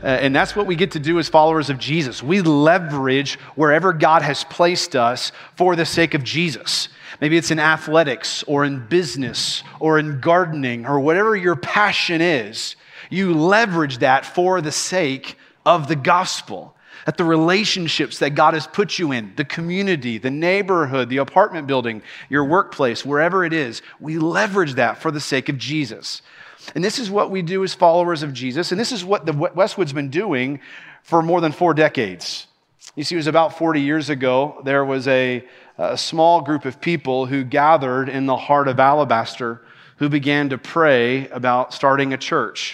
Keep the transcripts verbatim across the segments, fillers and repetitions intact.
uh, and that's what we get to do as followers of Jesus. We leverage wherever God has placed us for the sake of Jesus. Maybe it's in athletics or in business or in gardening or whatever your passion is. You leverage that for the sake of the gospel. That the relationships that God has put you in, the community, the neighborhood, the apartment building, your workplace, wherever it is, we leverage that for the sake of Jesus. And this is what we do as followers of Jesus, and this is what the Westwood's been doing for more than four decades. You see, it was about forty years ago, there was a, a small group of people who gathered in the heart of Alabaster who began to pray about starting a church.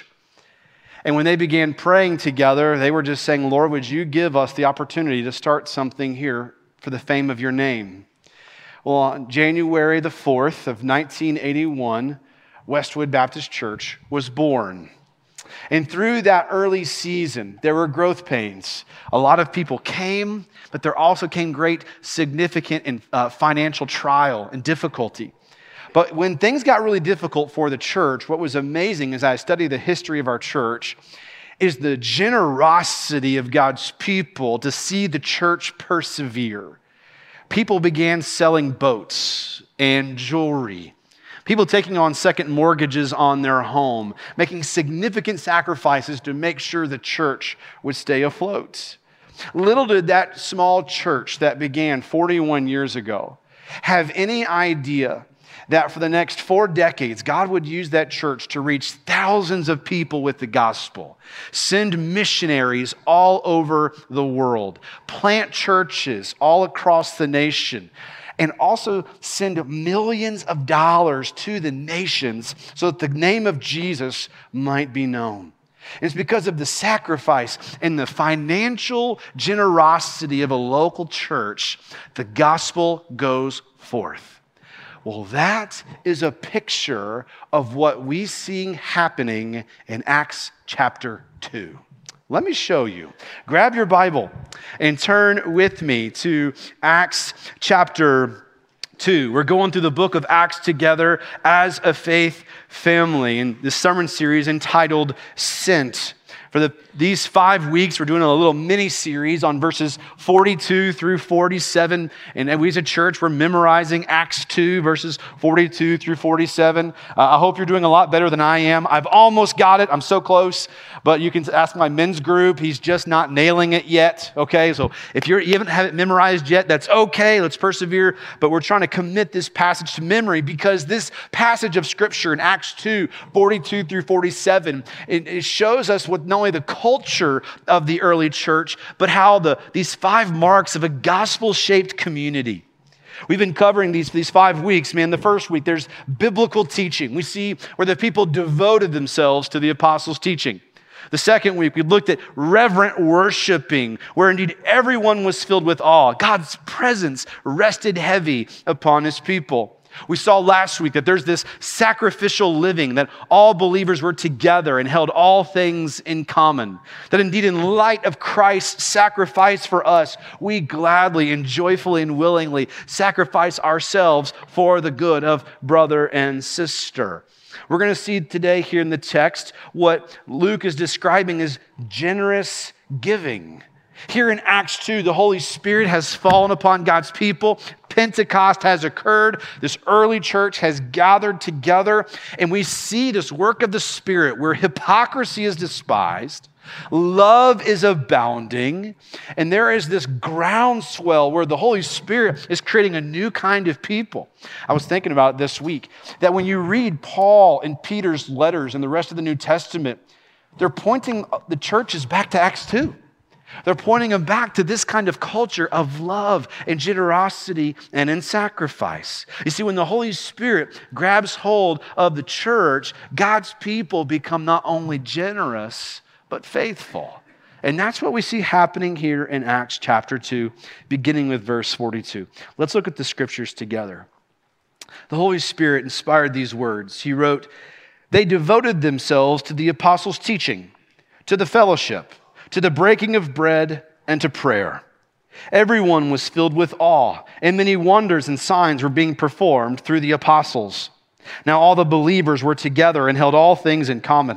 And when they began praying together, they were just saying, Lord, would you give us the opportunity to start something here for the fame of your name? Well, on January the fourth of nineteen eighty-one, Westwood Baptist Church was born. And through that early season, there were growth pains. A lot of people came, but there also came great significant and uh, financial trial and difficulty. But when things got really difficult for the church, what was amazing as I studied the history of our church is the generosity of God's people to see the church persevere. People began selling boats and jewelry. People taking on second mortgages on their home, making significant sacrifices to make sure the church would stay afloat. Little did that small church that began forty-one years ago have any idea that for the next four decades, God would use that church to reach thousands of people with the gospel, send missionaries all over the world, plant churches all across the nation, and also send millions of dollars to the nations so that the name of Jesus might be known. And it's because of the sacrifice and the financial generosity of a local church, the gospel goes forth. Well, that is a picture of what we see happening in Acts chapter two. Let me show you. Grab your Bible and turn with me to Acts chapter two. We're going through the book of Acts together as a faith family in this sermon series entitled Sent. For the, these five weeks, we're doing a little mini-series on verses forty-two through forty-seven. And we as a church, we're memorizing Acts two, verses forty-two through forty-seven. Uh, I hope you're doing a lot better than I am. I've almost got it. I'm so close. But you can ask my men's group. He's just not nailing it yet. Okay, so if you're, you haven't have it memorized yet, that's okay. Let's persevere. But we're trying to commit this passage to memory because this passage of Scripture in Acts two, forty-two through forty-seven, it, it shows us what not only the culture of the early church, but how the these five marks of a gospel-shaped community. We've been covering these, these five weeks. Man, the first week, there's biblical teaching. We see where the people devoted themselves to the apostles' teaching. The second week, we looked at reverent worshiping, where indeed everyone was filled with awe. God's presence rested heavy upon his people. We saw last week that there's this sacrificial living, that all believers were together and held all things in common. That indeed in light of Christ's sacrifice for us, we gladly and joyfully and willingly sacrifice ourselves for the good of brother and sister. We're going to see today here in the text what Luke is describing as generous giving. Here in Acts two, the Holy Spirit has fallen upon God's people. Pentecost has occurred. This early church has gathered together, and we see this work of the Spirit where hypocrisy is despised, love is abounding, and there is this groundswell where the Holy Spirit is creating a new kind of people. I was thinking about it this week, that when you read Paul and Peter's letters and the rest of the New Testament, they're pointing the churches back to Acts two. They're pointing them back to this kind of culture of love and generosity and in sacrifice. You see, when the Holy Spirit grabs hold of the church, God's people become not only generous, but faithful. And that's what we see happening here in Acts chapter two, beginning with verse forty-two. Let's look at the scriptures together. The Holy Spirit inspired these words. He wrote, "They devoted themselves to the apostles' teaching, to the fellowship, to the breaking of bread, and to prayer. Everyone was filled with awe, and many wonders and signs were being performed through the apostles. Now all the believers were together and held all things in common.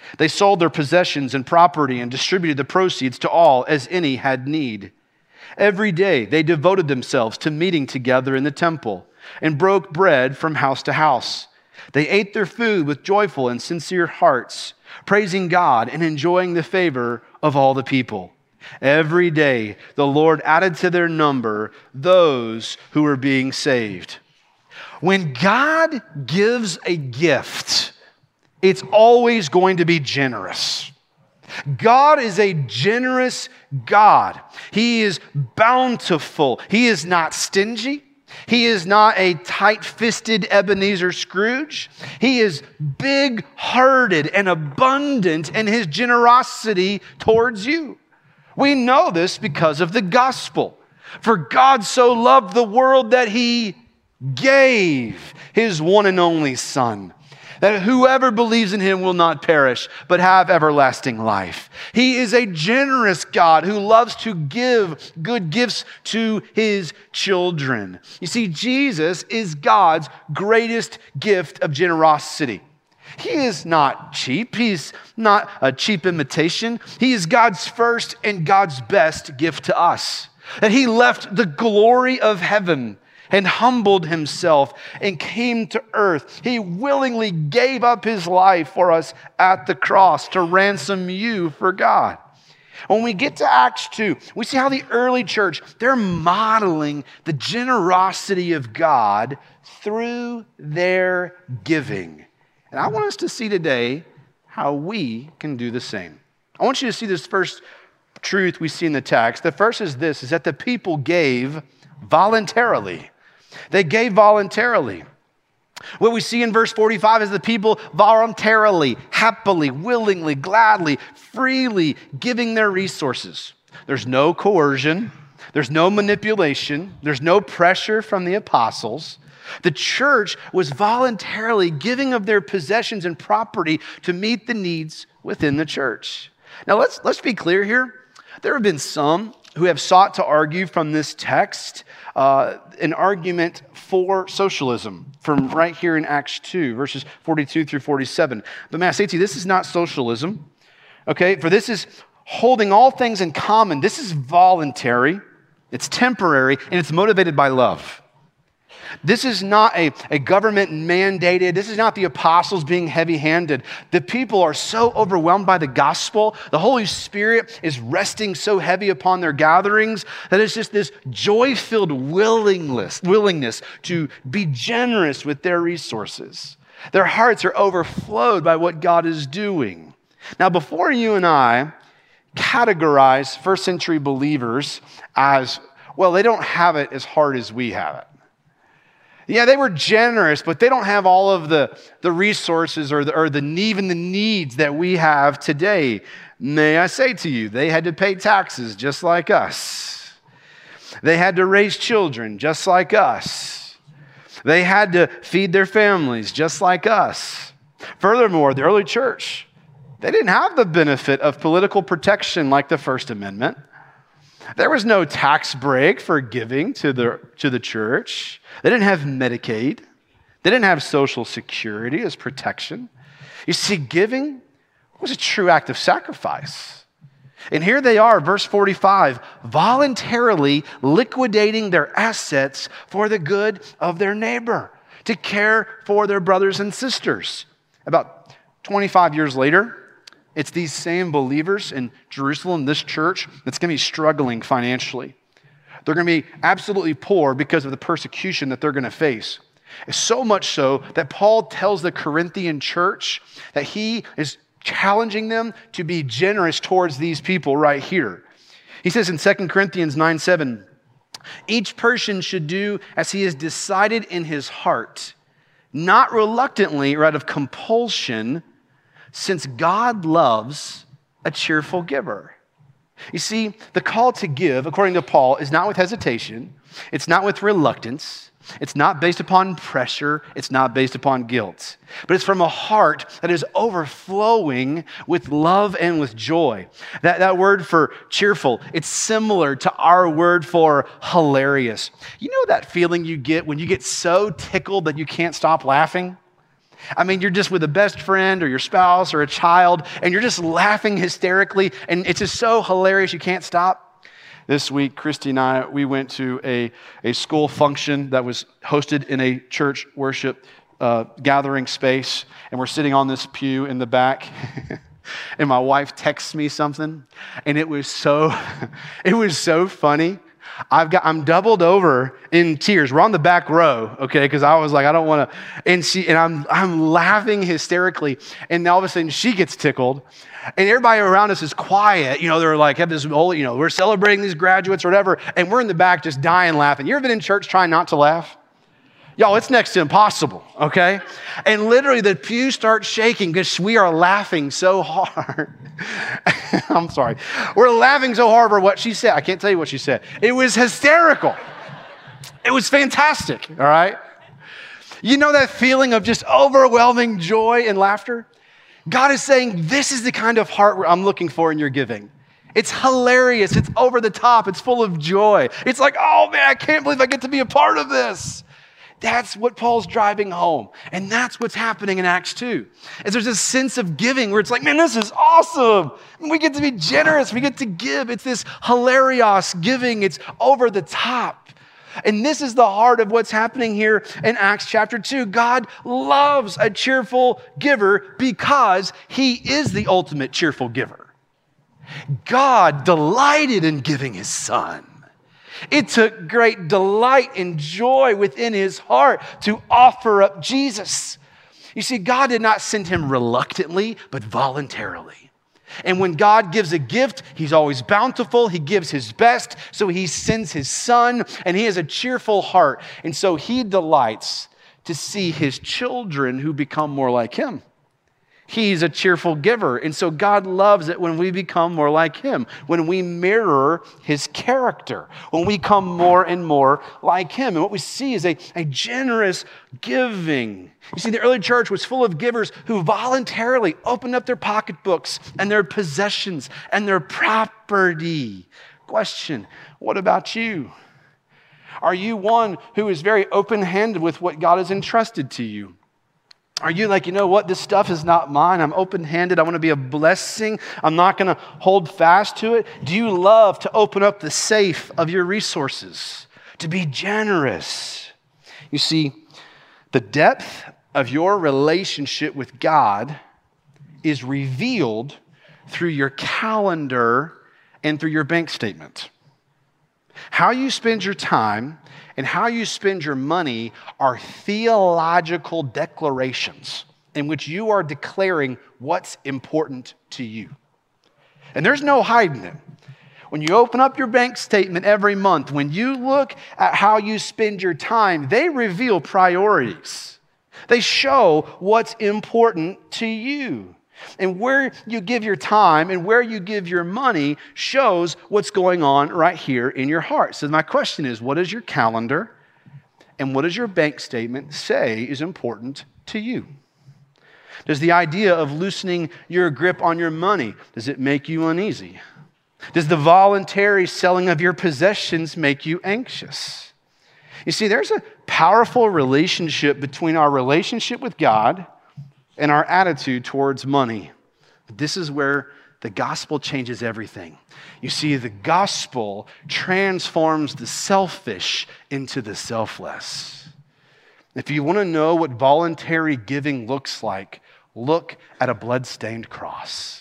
They sold their possessions and property and distributed the proceeds to all as any had need. Every day they devoted themselves to meeting together in the temple and broke bread from house to house. They ate their food with joyful and sincere hearts, praising God and enjoying the favor of all the people. Every day the Lord added to their number those who were being saved. When God gives a gift, it's always going to be generous. God is a generous God. He is bountiful. He is not stingy. He is not a tight-fisted Ebenezer Scrooge. He is big-hearted and abundant in his generosity towards you. We know this because of the gospel. For God so loved the world that he gave his one and only Son, that whoever believes in him will not perish, but have everlasting life. He is a generous God who loves to give good gifts to his children. You see, Jesus is God's greatest gift of generosity. He is not cheap. He's not a cheap imitation. He is God's first and God's best gift to us. That he left the glory of heaven and humbled himself and came to earth. He willingly gave up his life for us at the cross to ransom you for God. When we get to Acts two, we see how the early church, they're modeling the generosity of God through their giving. And I want us to see today how we can do the same. I want you to see this first truth we see in the text. The first is this, is that the people gave voluntarily. They gave voluntarily. What we see in verse forty-five is the people voluntarily, happily, willingly, gladly, freely giving their resources. There's no coercion. There's no manipulation. There's no pressure from the apostles. The church was voluntarily giving of their possessions and property to meet the needs within the church. Now let's, let's be clear here. There have been some who have sought to argue from this text uh, an argument for socialism from right here in Acts two, verses forty-two through forty-seven. But may I say to you, this is not socialism, okay? For this is holding all things in common. This is voluntary, it's temporary, and it's motivated by love. This is not a, a government mandated. This is not the apostles being heavy-handed. The people are so overwhelmed by the gospel. The Holy Spirit is resting so heavy upon their gatherings that it's just this joy-filled willingness, willingness to be generous with their resources. Their hearts are overflowed by what God is doing. Now, before you and I categorize first century believers as, well, they don't have it as hard as we have it. Yeah, they were generous, but they don't have all of the, the resources or the, or the even the needs that we have today. May I say to you, they had to pay taxes just like us. They had to raise children just like us. They had to feed their families just like us. Furthermore, the early church, they didn't have the benefit of political protection like the First Amendment. There was no tax break for giving to the, to the church. They didn't have Medicaid. They didn't have Social Security as protection. You see, giving was a true act of sacrifice. And here they are, verse forty-five, voluntarily liquidating their assets for the good of their neighbor, to care for their brothers and sisters. About twenty-five years later, it's these same believers in Jerusalem, this church, that's going to be struggling financially. They're going to be absolutely poor because of the persecution that they're going to face. It's so much so that Paul tells the Corinthian church that he is challenging them to be generous towards these people right here. He says in Second Corinthians nine seven, each person should do as he has decided in his heart, not reluctantly or out of compulsion, since God loves a cheerful giver. You see, the call to give, according to Paul, is not with hesitation. It's not with reluctance. It's not based upon pressure. It's not based upon guilt. But it's from a heart that is overflowing with love and with joy. That, that word for cheerful, it's similar to our word for hilarious. You know that feeling you get when you get so tickled that you can't stop laughing? I mean, you're just with a best friend or your spouse or a child, and you're just laughing hysterically, and it's just so hilarious you can't stop. This week, Christy and I, we went to a, a school function that was hosted in a church worship uh, gathering space, and we're sitting on this pew in the back, and my wife texts me something, and it was so, it was so funny. I've got, I'm doubled over in tears. We're on the back row, okay? Because I was like, I don't want to, and she, and I'm, I'm laughing hysterically, and then all of a sudden she gets tickled, and everybody around us is quiet. You know, they're like, have this whole, you know, we're celebrating these graduates or whatever, and we're in the back just dying laughing. You ever been in church trying not to laugh? Y'all, it's next to impossible, okay? And literally the pew starts shaking because we are laughing so hard. I'm sorry. We're laughing so hard for what she said. I can't tell you what she said. It was hysterical. It was fantastic, all right? You know that feeling of just overwhelming joy and laughter? God is saying, this is the kind of heart I'm looking for in your giving. It's hilarious. It's over the top. It's full of joy. It's like, oh man, I can't believe I get to be a part of this. That's what Paul's driving home. And that's what's happening in Acts two. Is there's this sense of giving where it's like, man, this is awesome. We get to be generous. We get to give. It's this hilarious giving. It's over the top. And this is the heart of what's happening here in Acts chapter two. God loves a cheerful giver because he is the ultimate cheerful giver. God delighted in giving his son. It took great delight and joy within his heart to offer up Jesus. You see, God did not send him reluctantly, but voluntarily. And when God gives a gift, he's always bountiful. He gives his best. So he sends his son, and he has a cheerful heart. And so he delights to see his children who become more like him. He's a cheerful giver. And so God loves it when we become more like him, when we mirror his character, when we come more and more like him. And what we see is a, a generous giving. You see, the early church was full of givers who voluntarily opened up their pocketbooks and their possessions and their property. Question, what about you? Are you one who is very open-handed with what God has entrusted to you? Are you like, you know what, this stuff is not mine. I'm open-handed. I want to be a blessing. I'm not going to hold fast to it. Do you love to open up the safe of your resources, to be generous? You see, the depth of your relationship with God is revealed through your calendar and through your bank statement. How you spend your time and how you spend your money are theological declarations in which you are declaring what's important to you. And there's no hiding it. When you open up your bank statement every month, when you look at how you spend your time, they reveal priorities. They show what's important to you. And where you give your time and where you give your money shows what's going on right here in your heart. So my question is, what does your calendar and what does your bank statement say is important to you? Does the idea of loosening your grip on your money, does it make you uneasy? Does the voluntary selling of your possessions make you anxious? You see, there's a powerful relationship between our relationship with God and our attitude towards money. This is where the gospel changes everything. You see, the gospel transforms the selfish into the selfless. If you want to know what voluntary giving looks like, look at a blood-stained cross.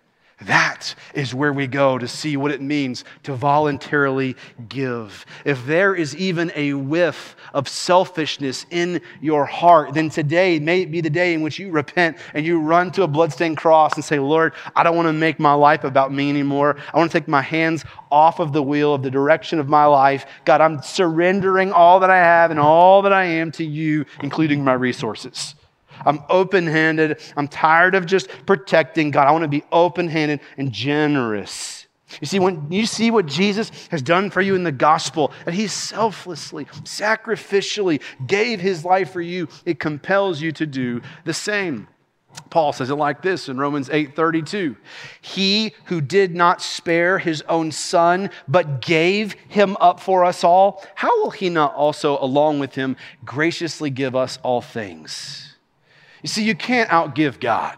That is where we go to see what it means to voluntarily give. If there is even a whiff of selfishness in your heart, then today may be the day in which you repent and you run to a bloodstained cross and say, Lord, I don't want to make my life about me anymore. I want to take my hands off of the wheel of the direction of my life. God, I'm surrendering all that I have and all that I am to you, including my resources. I'm open-handed. I'm tired of just protecting. God, I want to be open-handed and generous. You see, when you see what Jesus has done for you in the gospel, that he selflessly, sacrificially gave his life for you, it compels you to do the same. Paul says it like this in Romans eight thirty-two. He who did not spare his own son, but gave him up for us all, how will he not also, along with him, graciously give us all things? You see, you can't outgive God.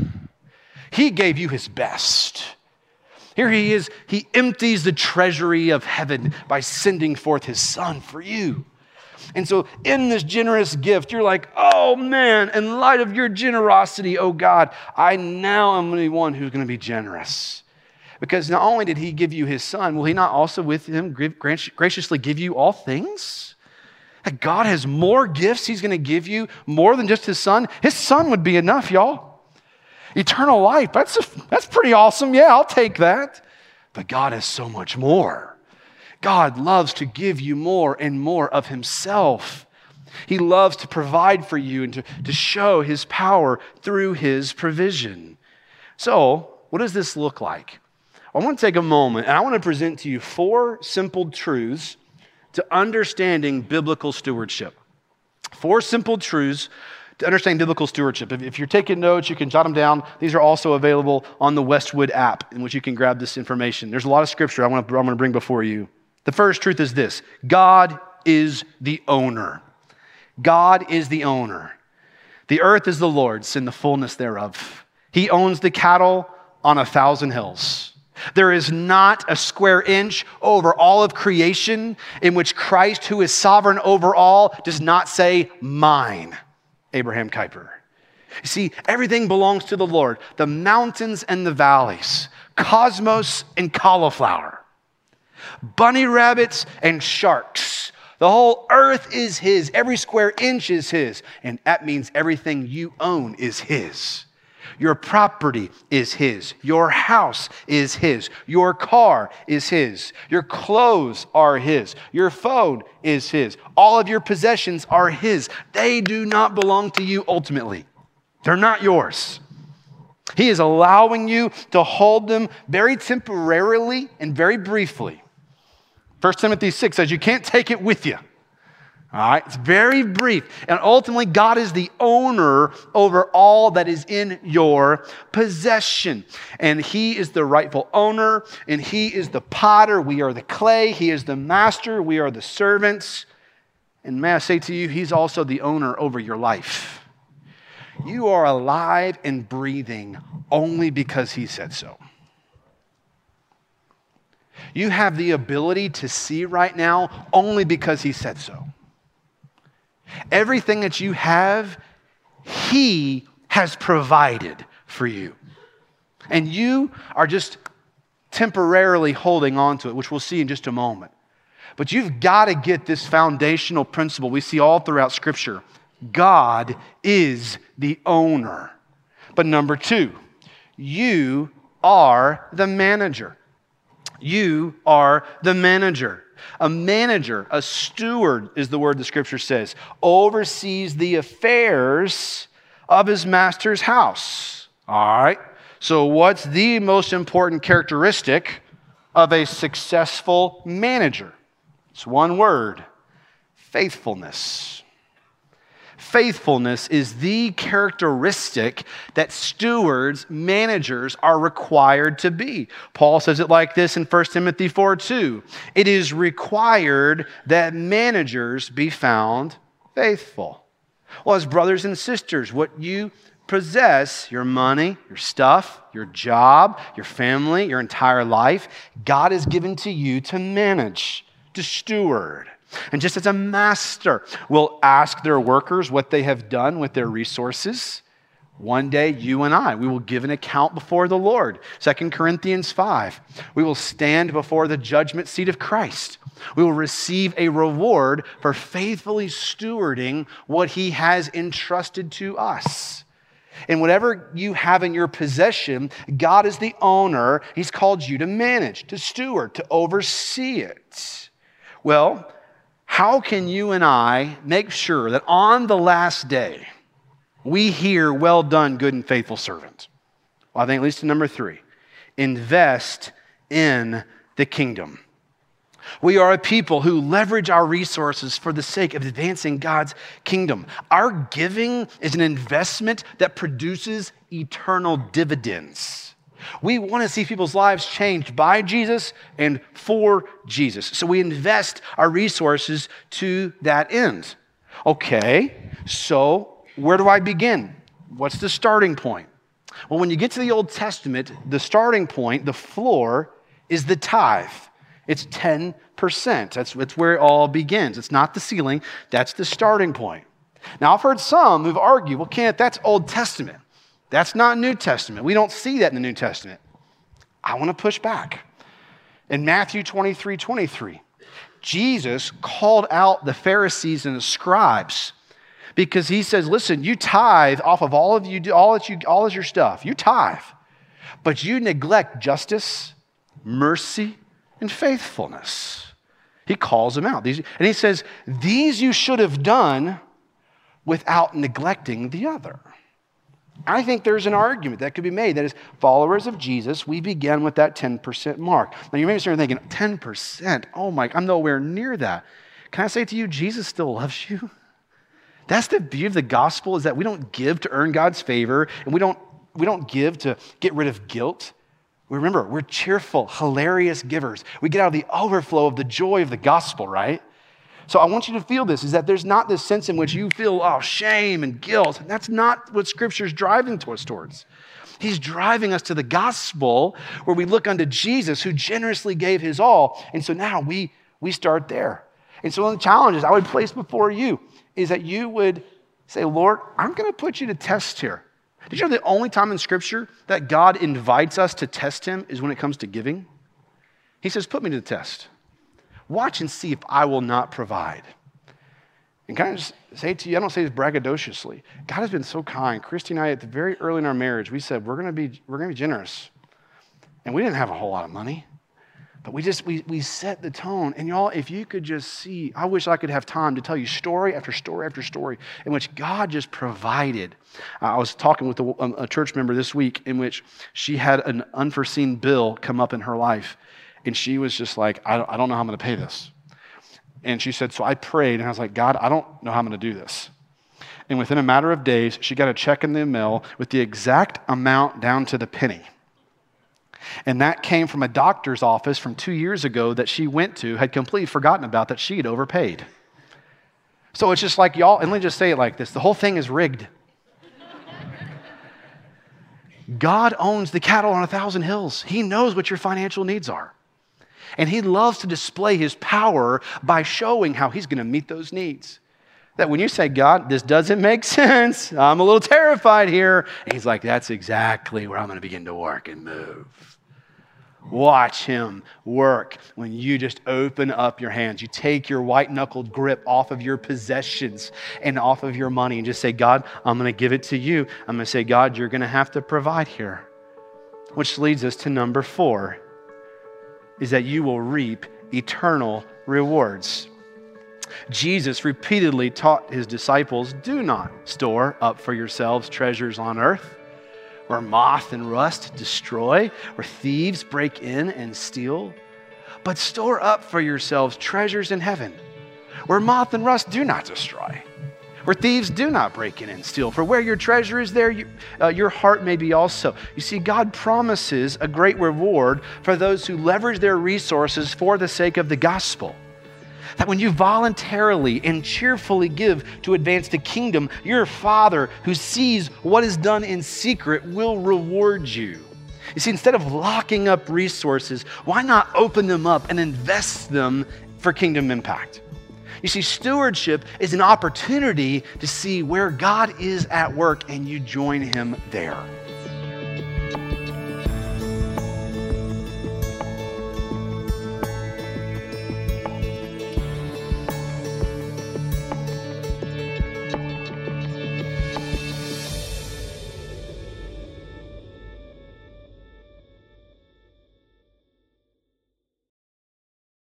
He gave you his best. Here he is. He empties the treasury of heaven by sending forth his son for you. And so in this generous gift, you're like, oh man, in light of your generosity, oh God, I now am the one who's going to be generous. Because not only did he give you his son, will he not also with him graciously give you all things? That God has more gifts he's going to give you, more than just his son. His son would be enough, y'all. Eternal life, that's, a, that's pretty awesome. Yeah, I'll take that. But God has so much more. God loves to give you more and more of himself. He loves to provide for you and to, to show his power through his provision. So, what does this look like? I want to take a moment and I want to present to you four simple truths to understanding biblical stewardship. Four simple truths to understand biblical stewardship. If, if you're taking notes, you can jot them down. These are also available on the Westwood app in which you can grab this information. There's a lot of scripture I want to, I'm going to bring before you. The first truth is this: God is the owner. God is the owner. The earth is the Lord's and the fullness thereof. He owns the cattle on a thousand hills. There is not a square inch over all of creation in which Christ, who is sovereign over all, does not say, mine. Abraham Kuyper. You see, everything belongs to the Lord. The mountains and the valleys, cosmos and cauliflower, bunny rabbits and sharks. The whole earth is his. Every square inch is his. And that means everything you own is his. Your property is his. Your house is his. Your car is his. Your clothes are his. Your phone is his. All of your possessions are his. They do not belong to you ultimately. They're not yours. He is allowing you to hold them very temporarily and very briefly. First Timothy six says you can't take it with you. All right, it's very brief. And ultimately, God is the owner over all that is in your possession. And he is the rightful owner, and he is the potter. We are the clay. He is the master. We are the servants. And may I say to you, he's also the owner over your life. You are alive and breathing only because he said so. You have the ability to see right now only because he said so. Everything that you have, he has provided for you. And you are just temporarily holding on to it, which we'll see in just a moment. But you've got to get this foundational principle we see all throughout Scripture. God is the owner. But number two, you are the manager. You are the manager. A manager, a steward is the word the Scripture says, oversees the affairs of his master's house. All right. So what's the most important characteristic of a successful manager? It's one word: faithfulness. Faithfulness is the characteristic that stewards, managers are required to be. Paul says it like this in First Timothy four two. It is required that managers be found faithful. Well, as brothers and sisters, what you possess, your money, your stuff, your job, your family, your entire life, God has given to you to manage, to steward. And just as a master will ask their workers what they have done with their resources, one day you and I, we will give an account before the Lord. Second Corinthians five. We will stand before the judgment seat of Christ. We will receive a reward for faithfully stewarding what he has entrusted to us. And whatever you have in your possession, God is the owner. He's called you to manage, to steward, to oversee it. Well, how can you and I make sure that on the last day we hear, well done, good and faithful servant? Well, I think at least to number three, invest in the kingdom. We are a people who leverage our resources for the sake of advancing God's kingdom. Our giving is an investment that produces eternal dividends. We want to see people's lives changed by Jesus and for Jesus. So we invest our resources to that end. Okay, so where do I begin? what's the starting point? Well, when you get to the Old Testament, the starting point, the floor, is the tithe. It's ten percent. That's, that's where it all begins. It's not the ceiling. That's the starting point. Now, I've heard some who've argued, well, Kenneth, that's Old Testament. That's not New Testament. We don't see that in the New Testament. I want to push back. In Matthew twenty-three twenty-three, Jesus called out the Pharisees and the scribes because he says, listen, you tithe off of all of you, all that you, all of your stuff. You tithe, but you neglect justice, mercy, and faithfulness. He calls them out. These, and he says, these you should have done without neglecting the other. I think there's an argument that could be made that as followers of Jesus, we begin with that ten percent mark. Now you may be sitting there thinking, ten percent? Oh my, I'm nowhere near that. Can I say to you, Jesus still loves you? That's the beauty of the gospel, is that we don't give to earn God's favor, and we don't, we don't give to get rid of guilt. Remember, we're cheerful, hilarious givers. We get out of the overflow of the joy of the gospel, right? So I want you to feel this, is that there's not this sense in which you feel, oh, shame and guilt. That's not what Scripture's driving us towards. He's driving us to the gospel where we look unto Jesus who generously gave his all. And so now we, we start there. And so one of the challenges I would place before you is that you would say, Lord, I'm going to put you to test here. Did you know the only time in Scripture that God invites us to test him is when it comes to giving? He says, put me to the test. Watch and see if I will not provide. And can I just say to you, I don't say this braggadociously. God has been so kind. Christy and I, at the very early in our marriage, we said, we're going to be, we're going to be generous. And we didn't have a whole lot of money. But we just, we, we set the tone. And y'all, if you could just see, I wish I could have time to tell you story after story after story in which God just provided. Uh, I was talking with a, a church member this week in which she had an unforeseen bill come up in her life. And she was just like, I don't, I don't know how I'm going to pay this. And she said, so I prayed, and I was like, God, I don't know how I'm going to do this. And within a matter of days, she got a check in the mail with the exact amount down to the penny. And that came from a doctor's office from two years ago that she went to, had completely forgotten about, that she had overpaid. So it's just like, y'all, and let me just say it like this, the whole thing is rigged. God owns the cattle on a thousand hills. He knows what your financial needs are. And he loves to display his power by showing how he's going to meet those needs. That when you say, God, this doesn't make sense, I'm a little terrified here. And he's like, that's exactly where I'm going to begin to work and move. Watch him work when you just open up your hands. You take your white-knuckled grip off of your possessions and off of your money and just say, God, I'm going to give it to you. I'm going to say, God, you're going to have to provide here. Which leads us to number four, is that you will reap eternal rewards. Jesus repeatedly taught his disciples, do not store up for yourselves treasures on earth, where moth and rust destroy, where thieves break in and steal, but store up for yourselves treasures in heaven, where moth and rust do not destroy, where thieves do not break in and steal. For where your treasure is, there you, uh, your heart may be also. You see, God promises a great reward for those who leverage their resources for the sake of the gospel. That when you voluntarily and cheerfully give to advance the kingdom, your Father who sees what is done in secret will reward you. You see, instead of locking up resources, why not open them up and invest them for kingdom impact? You see, stewardship is an opportunity to see where God is at work and you join him there.